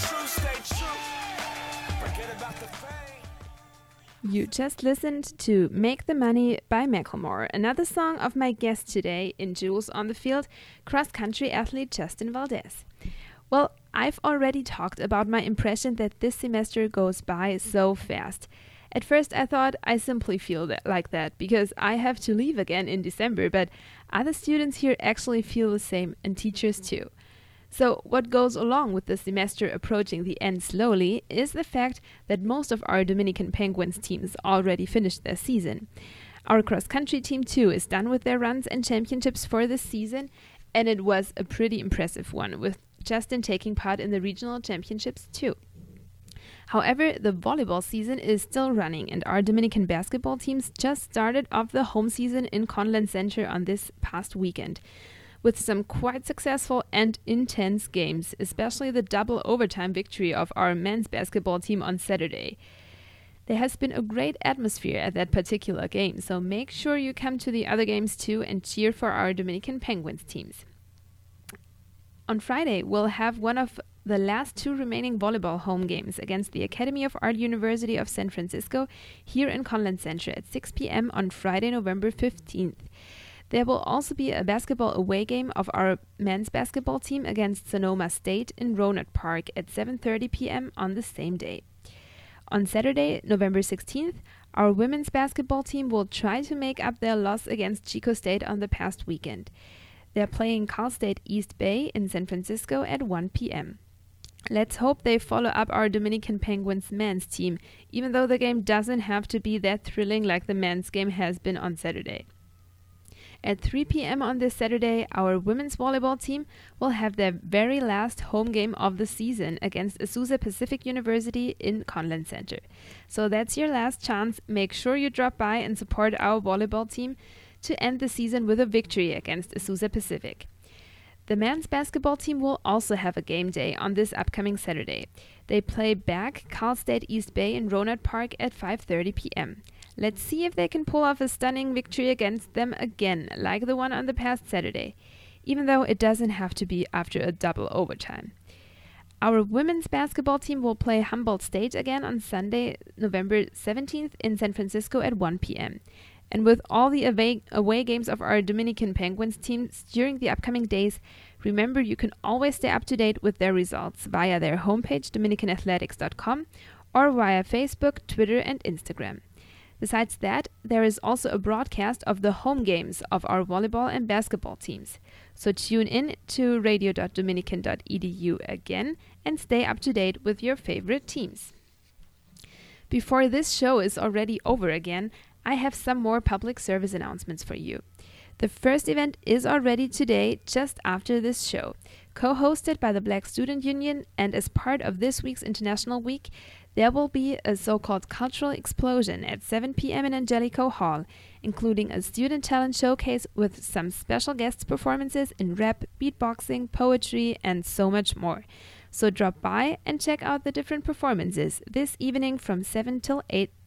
forget about the fame. You just listened to Make the Money by Macklemore, another song of my guest today in Jewels on the Field, cross-country athlete Justin Valdez. Well, I've already talked about my impression that this semester goes by so fast. At first I thought I simply feel like that because I have to leave again in December, but other students here actually feel the same, and teachers too. So what goes along with the semester approaching the end slowly is the fact that most of our Dominican Penguins teams already finished their season. Our cross-country team too is done with their runs and championships for this season, and it was a pretty impressive one, with Justin taking part in the regional championships too. However, the volleyball season is still running, and our Dominican basketball teams just started off the home season in Conlon Center on this past weekend, with some quite successful and intense games, especially the double overtime victory of our men's basketball team on Saturday. There has been a great atmosphere at that particular game, so make sure you come to the other games too and cheer for our Dominican Penguins teams. On Friday, we'll have one of the last 2 remaining volleyball home games against the Academy of Art University of San Francisco here in Conlon Center at 6 p.m. on Friday, November 15th. There will also be a basketball away game of our men's basketball team against Sonoma State in Rohnert Park at 7:30 p.m. on the same day. On Saturday, November 16th, our women's basketball team will try to make up their loss against Chico State on the past weekend. They're playing Cal State East Bay in San Francisco at 1 p.m. Let's hope they follow up our Dominican Penguins men's team, even though the game doesn't have to be that thrilling like the men's game has been on Saturday. At 3 p.m. on this Saturday, our women's volleyball team will have their very last home game of the season against Azusa Pacific University in Conlon Center. So that's your last chance. Make sure you drop by and support our volleyball team to end the season with a victory against Azusa Pacific. The men's basketball team will also have a game day on this upcoming Saturday. They play back Cal State East Bay in Rohnert Park at 5:30 p.m. Let's see if they can pull off a stunning victory against them again, like the one on the past Saturday, even though it doesn't have to be after a double overtime. Our women's basketball team will play Humboldt State again on Sunday, November 17th in San Francisco at 1 p.m. And with all the away games of our Dominican Penguins teams during the upcoming days, remember you can always stay up to date with their results via their homepage, dominicanathletics.com, or via Facebook, Twitter, and Instagram. Besides that, there is also a broadcast of the home games of our volleyball and basketball teams. So tune in to radio.dominican.edu again and stay up to date with your favorite teams. Before this show is already over again, I have some more public service announcements for you. The first event is already today, just after this show. Co-hosted by the Black Student Union and as part of this week's International Week, there will be a so-called cultural explosion at 7 p.m. in Angelico Hall, including a student talent showcase with some special guest performances in rap, beatboxing, poetry, and so much more. So drop by and check out the different performances this evening from 7 till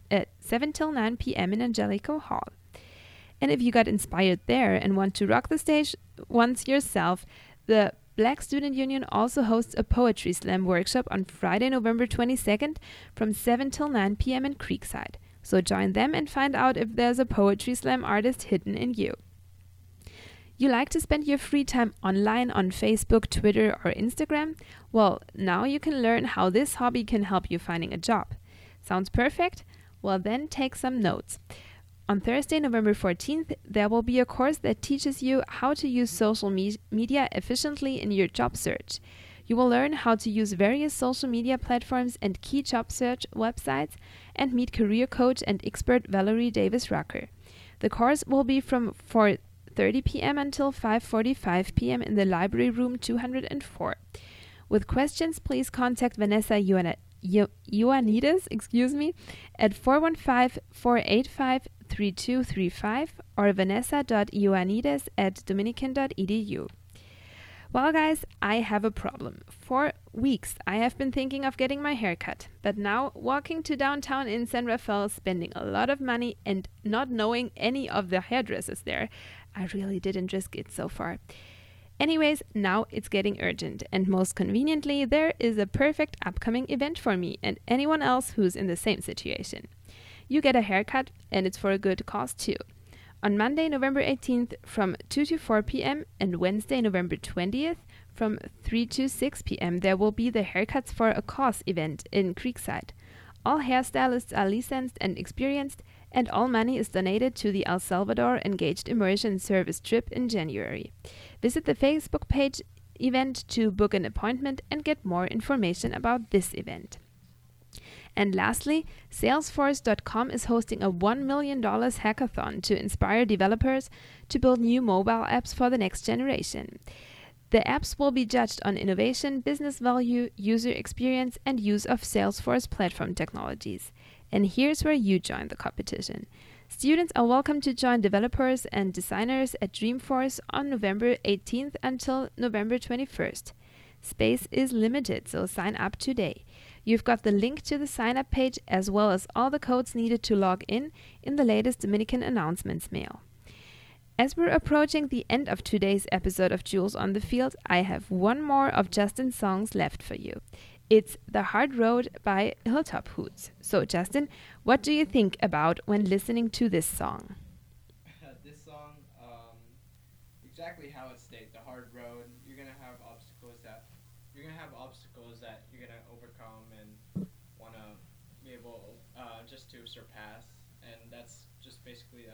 9 p.m. in Angelico Hall. And if you got inspired there and want to rock the stage once yourself, the Black Student Union also hosts a poetry slam workshop on Friday, November 22nd from 7 till 9 p.m. in Creekside. So join them and find out if there's a poetry slam artist hidden in you. You like to spend your free time online on Facebook, Twitter, or Instagram? Well, now you can learn how this hobby can help you finding a job. Sounds perfect? Well, then take some notes. On Thursday, November 14th, there will be a course that teaches you how to use social media efficiently in your job search. You will learn how to use various social media platforms and key job search websites and meet career coach and expert Valerie Davis-Rucker. The course will be from 4:30 p.m. until 5:45 p.m. in the Library Room 204. With questions, please contact Vanessa Ioannidis, at 415-485-3235 or vanessa.ioannidis@dominican.edu. Well, guys, I have a problem. For weeks, I have been thinking of getting my hair cut, but now walking to downtown in San Rafael, spending a lot of money and not knowing any of the hairdressers there, I really didn't risk it so far. Anyways, now it's getting urgent, and most conveniently, there is a perfect upcoming event for me and anyone else who's in the same situation. You get a haircut, and it's for a good cause too. On Monday, November 18th from 2 to 4 p.m. and Wednesday, November 20th from 3 to 6 p.m. there will be the Haircuts for a Cause event in Creekside. All hairstylists are licensed and experienced, and all money is donated to the El Salvador Engaged Immersion Service trip in January. Visit the Facebook page event to book an appointment and get more information about this event. And lastly, Salesforce.com is hosting a $1 million hackathon to inspire developers to build new mobile apps for the next generation. The apps will be judged on innovation, business value, user experience, and use of Salesforce platform technologies. And here's where you join the competition. Students are welcome to join developers and designers at Dreamforce on November 18th until November 21st. Space is limited, so sign up today. You've got the link to the sign-up page as well as all the codes needed to log in the latest Dominican announcements mail. As we're approaching the end of today's episode of Jewels on the Field, I have one more of Justin's songs left for you. It's The Hard Road by Hilltop Hoods. So, Justin, what do you think about when listening to this song? This song, exactly how it states, the hard road. You're gonna have obstacles that you're gonna overcome and wanna be able just to surpass, and that's just basically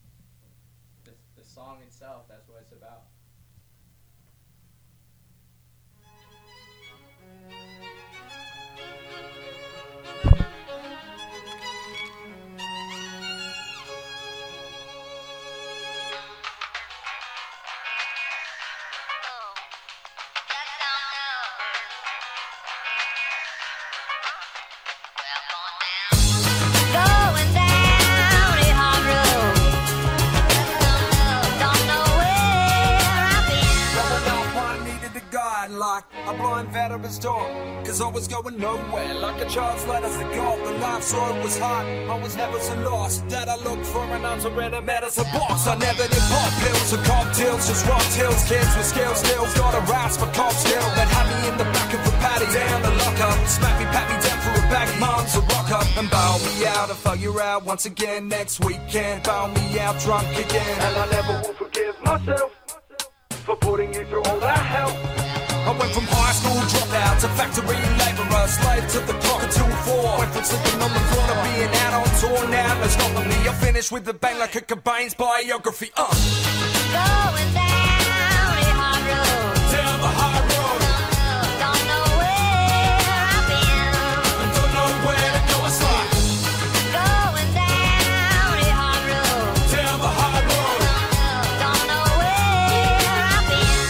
the song itself. That's what it's about. Going down a hard road. Don't know where like a blind veteran's dog. Cause I was going nowhere, like a child's letters to God. The life soil was hard, I was never so lost that I looked for an answer in a medicine box. I never did pop pills or cocktails, just rock tills. Kids with scales still got a rasp for cop still. That had me in the back of a paddy down the lock-up. Smack me, pat me down for a bag, mom's a rock-up. And bail me out and fuck you out once again next weekend. Bail me out drunk again. And I never will forgive myself for putting you through all that hell. I went from high school dropout to factory labourer, slave to the clock until 4. Went from sleeping on the floor to being out on tour. Now no stopping me, I finished with the bang like a Cobain's biography. Going down a hard road, Down the high road, don't know where I've been. and don't know where to go. It's like Going down a hard road, down the high road. don't know where I've been.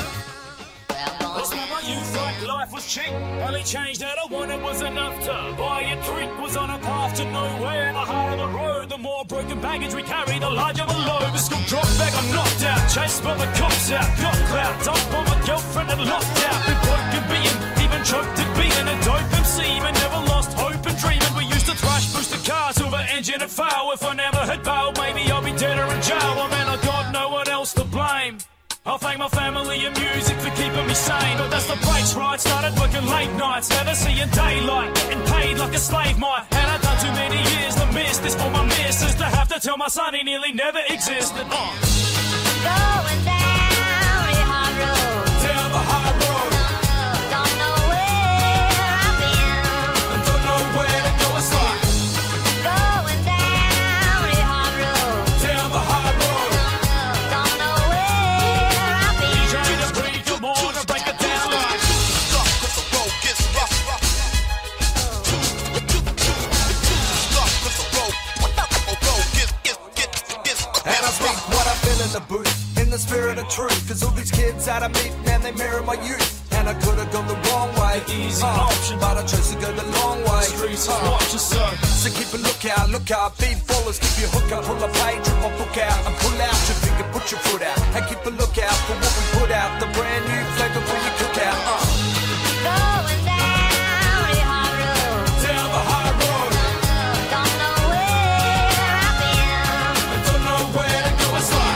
Well, I spent my youth like life was cheap. Only change that I wanted was enough to buy a drink. Was on a path to nowhere. The harder the road, the more broken baggage we carry, the larger the load. The school dropped back, I'm knocked out. Chased by the cops out. Got clout. Dumped on my girlfriend and locked out. Been broken being, even choked at being a dope MC. But never lost hope and dreaming. We used to thrash booster cars till the engine had failed. If I never had bailed, maybe I'll be dead or in jail. Well, man, I got no one else to blame. I'll thank my family and music for keeping me sane. But that's the breaks, right? Started working late nights, never seeing daylight. Getting paid like a slave might. And I've done too many years to miss this for my missus. To have to tell my son he nearly never existed. going down a hard road, Down the high road, don't know where I've been. and don't know where to go. It's like Going down a hard road, down the high road. don't know where I've been. DJ the breed, come on and break it down like Cause the road gets rough. Cause the road gets And I speak what I feel in the booth, in the spirit of truth. Cause all these kids that I meet, man, they mirror my youth. And I could've gone the wrong way, The easy option. but I chose to go the long way. streets of watch us so. So keep a lookout, look out, be followers, keep your hook up, pull a page, rip my book out, and pull out your finger, put your foot out, and keep a lookout for what we put out, the brand new flavor for your cookout. Going down a hard road, Down the high road, don't know where I've been. and don't know where to go. It's like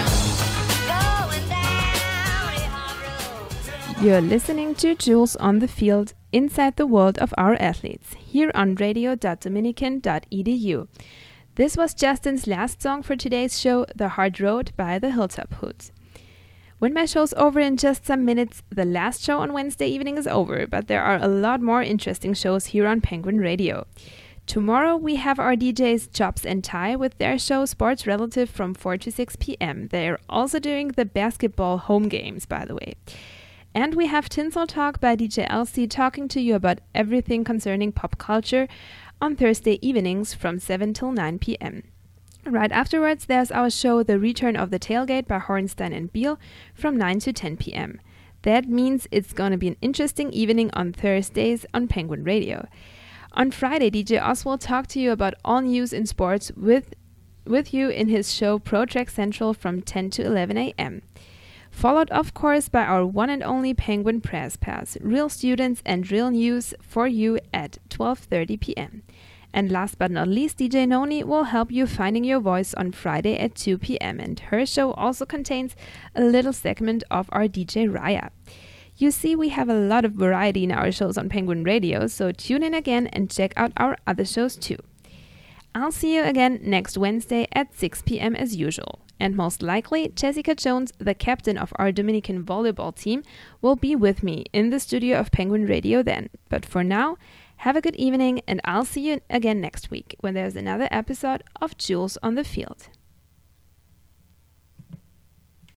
Going down a hard road. You're listening to Jules on the Field, inside the world of our athletes, here on radio.dominican.edu. This was Justin's last song for today's show, The Hard Road by the Hilltop Hoods. When my show's over in just some minutes, the last show on Wednesday evening is over, but there are a lot more interesting shows here on Penguin Radio. Tomorrow we have our DJs Chops and Ty with their show Sports Relative from 4 to 6 p.m. They're also doing the basketball home games, by the way. And we have Tinsel Talk by DJ Elsie talking to you about everything concerning pop culture on Thursday evenings from 7 till 9 p.m. Right afterwards, there's our show The Return of the Tailgate by Hornstein and Beale from 9 to 10 p.m. That means it's going to be an interesting evening on Thursdays on Penguin Radio. On Friday, DJ Oz will talk to you about all news in sports with you in his show Pro Track Central from 10 to 11 a.m. Followed, of course, by our one and only Penguin Press Pass, real students and real news for you at 12:30 p.m. And last but not least, DJ Noni will help you finding your voice on Friday at 2 p.m. And her show also contains a little segment of our DJ Raya. You see, we have a lot of variety in our shows on Penguin Radio, so tune in again and check out our other shows too. I'll see you again next Wednesday at 6 p.m. as usual. And most likely, Jessica Jones, the captain of our Dominican volleyball team, will be with me in the studio of Penguin Radio then. But for now, have a good evening, and I'll see you again next week when there's another episode of Jules on the Field.